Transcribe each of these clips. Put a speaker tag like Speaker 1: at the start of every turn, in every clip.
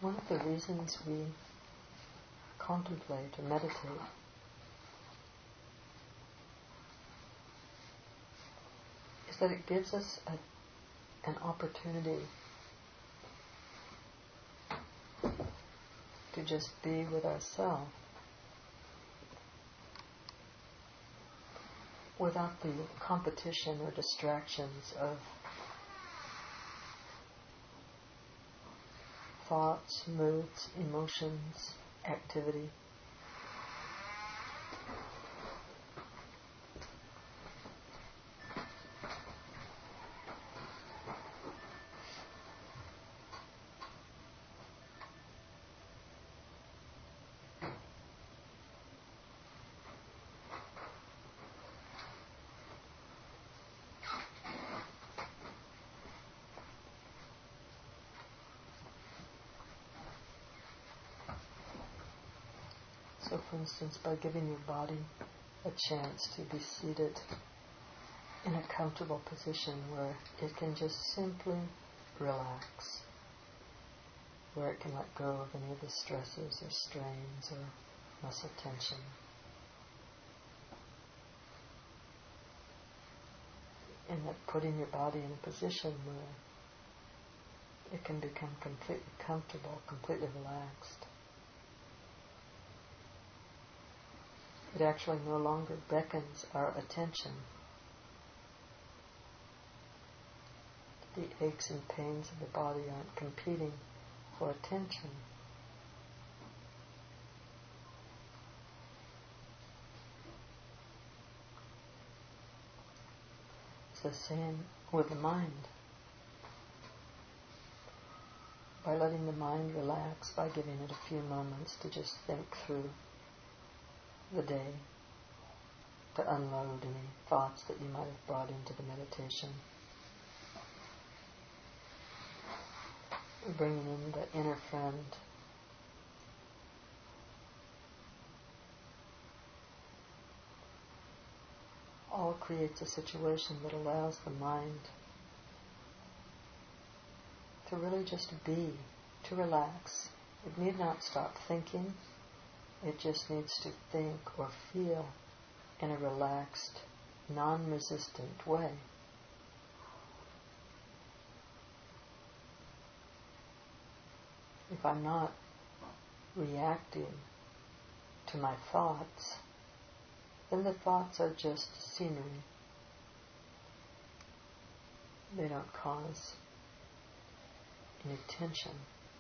Speaker 1: one of the reasons we contemplate or meditate is that it gives us an opportunity to just be with ourselves without the competition or distractions of thoughts, moods, emotions, activity. So, for instance, by giving your body a chance to be seated in a comfortable position where it can just simply relax, where it can let go of any of the stresses or strains or muscle tension. And that putting your body in a position where it can become completely comfortable, completely relaxed. It actually no longer beckons our attention. The aches and pains of the body aren't competing for attention. It's the same with the mind. By letting the mind relax, by giving it a few moments to just think through the day, to unload any thoughts that you might have brought into the meditation. Bringing in the inner friend. All creates a situation that allows the mind to really just be, to relax. It need not stop thinking. It just needs to think or feel in a relaxed, non-resistant way. If I'm not reacting to my thoughts, then the thoughts are just scenery. They don't cause any tension.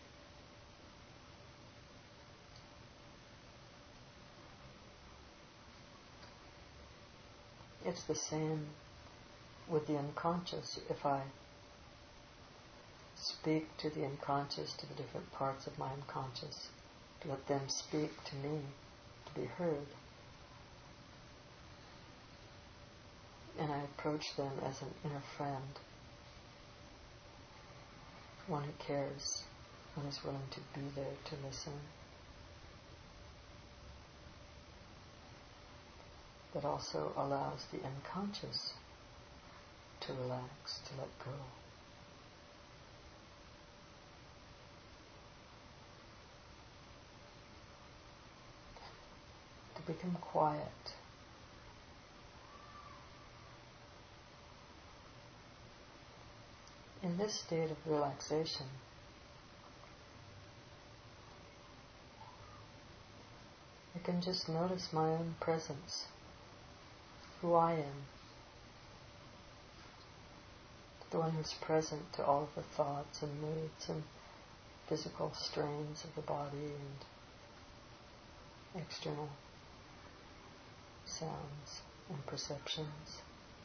Speaker 1: It's the same with the unconscious. If I speak to the unconscious, to the different parts of my unconscious, to let them speak to me, to be heard, and I approach them as an inner friend, one who cares, one who's willing to be there to listen, that also allows the unconscious to relax, to let go. To become quiet. In this state of relaxation, I can just notice my own presence, who I am, the one who's present to all of the thoughts and moods and physical strains of the body and external sounds and perceptions.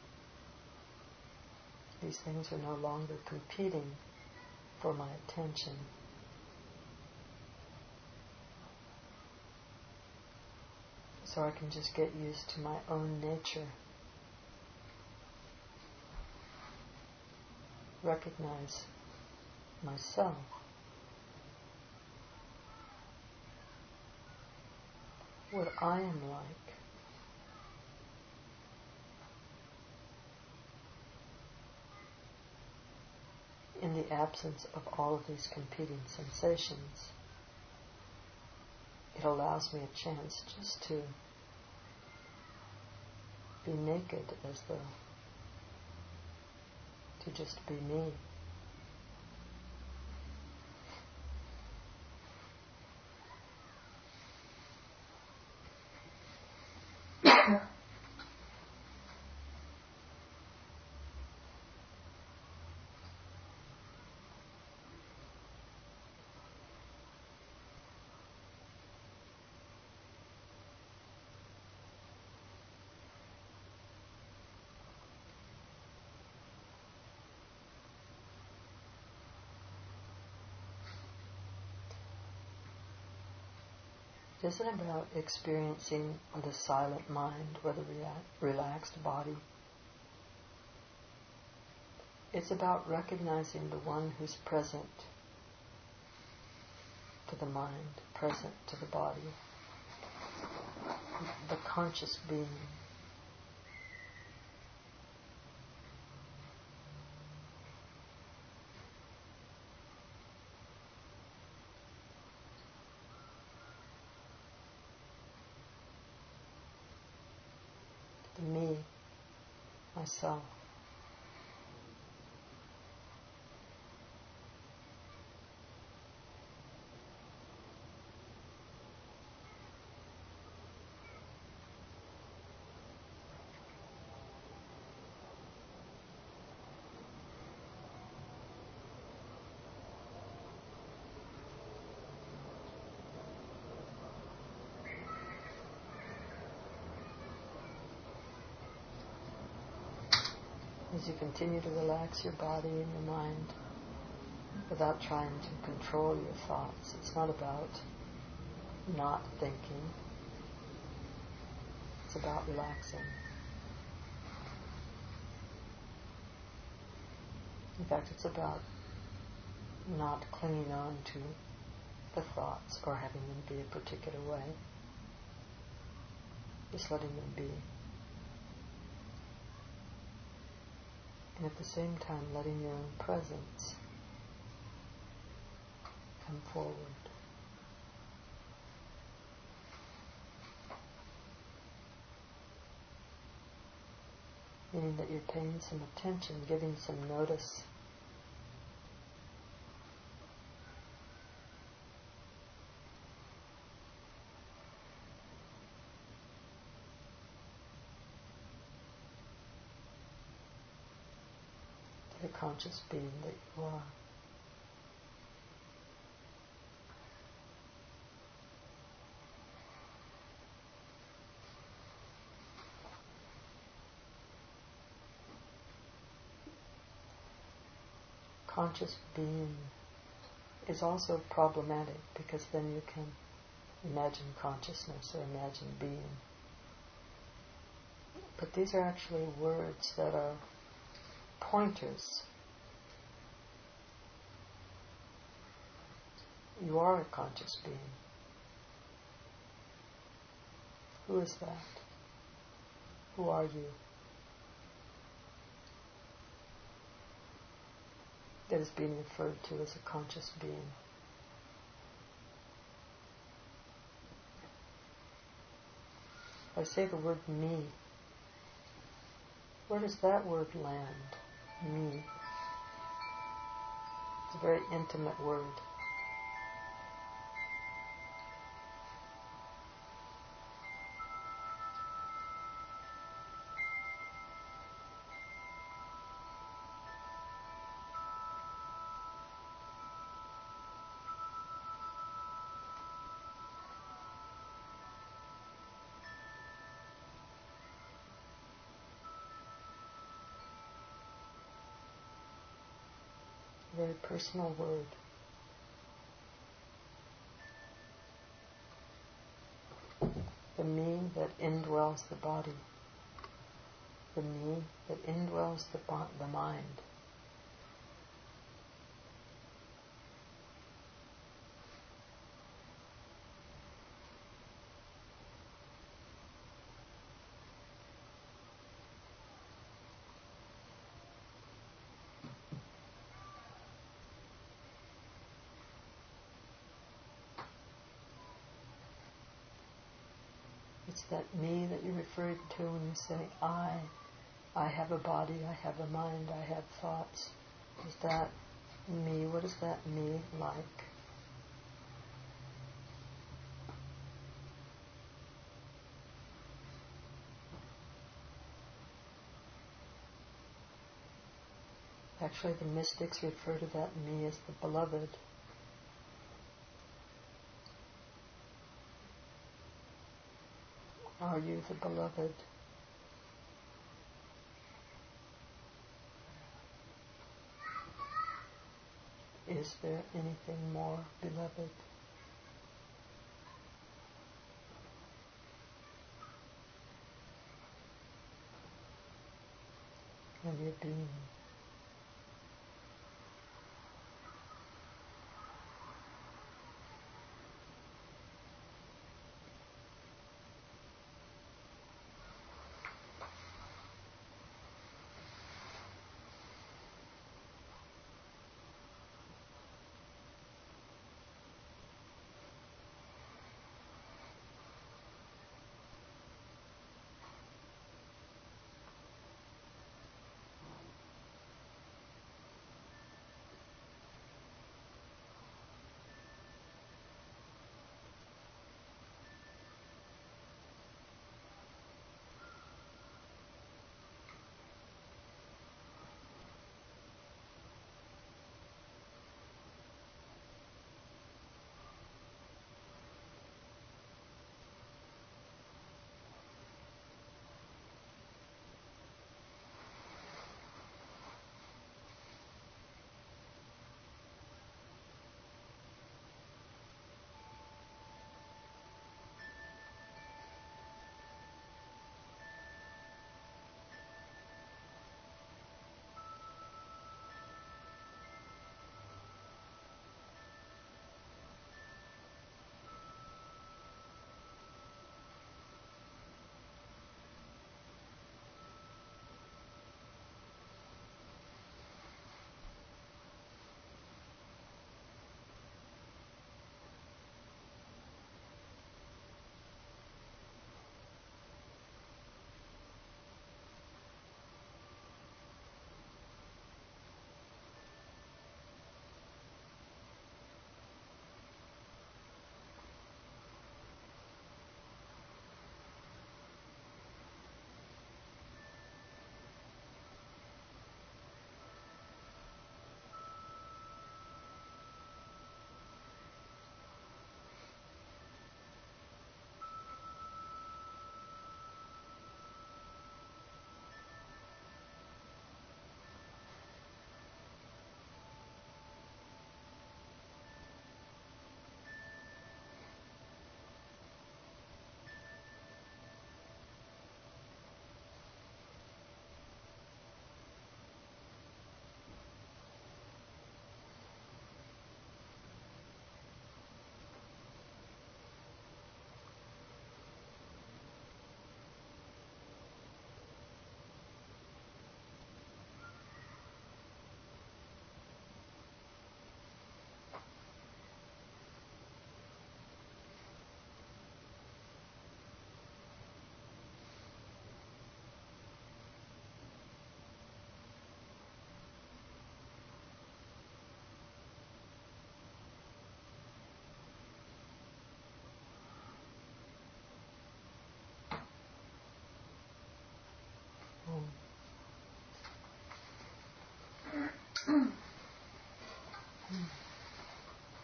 Speaker 1: These things are no longer competing for my attention. So I can just get used to my own nature. Recognize myself. What I am like. In the absence of all of these competing sensations, it allows me a chance just to be naked, as though, to just be me. It isn't about experiencing the silent mind or the relaxed body. It's about recognizing the one who's present to the mind, present to the body, the conscious being. The me, myself. As you continue to relax your body and your mind without trying to control your thoughts, it's not about not thinking, it's about relaxing. In fact, it's about not clinging on to the thoughts or having them be a particular way, just letting them be. And at the same time, letting your own presence come forward. Meaning that you're paying some attention, giving some notice. The conscious being that you are. Conscious being is also problematic because then you can imagine consciousness or imagine being. But these are actually words that are pointers. You are a conscious being. Who is that? Who are you? That is being referred to as a conscious being. I say the word me. Where does that word land? Me. It's a very intimate word. A very personal word. The me that indwells the body. The me that indwells the mind. It's that me that you referred to when you say I have a body, I have a mind, I have thoughts. Is that me? What is that me like? Actually, the mystics refer to that me as the beloved. Are you the beloved? Is there anything more, beloved? And your being.